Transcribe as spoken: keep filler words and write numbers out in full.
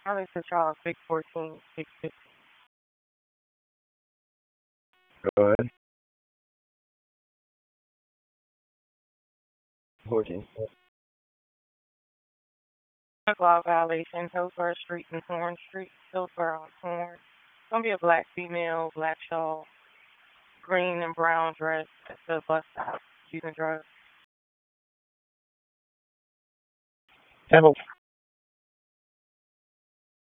Alex is Charles, six fourteen, six fifty. Go ahead. fourteen. Law violation, Hillsborough Street and Torrance Street, Hillsborough on Torrance. It's gonna be a black female, black shawl, green and brown dress at the bus stop using drugs. Temple.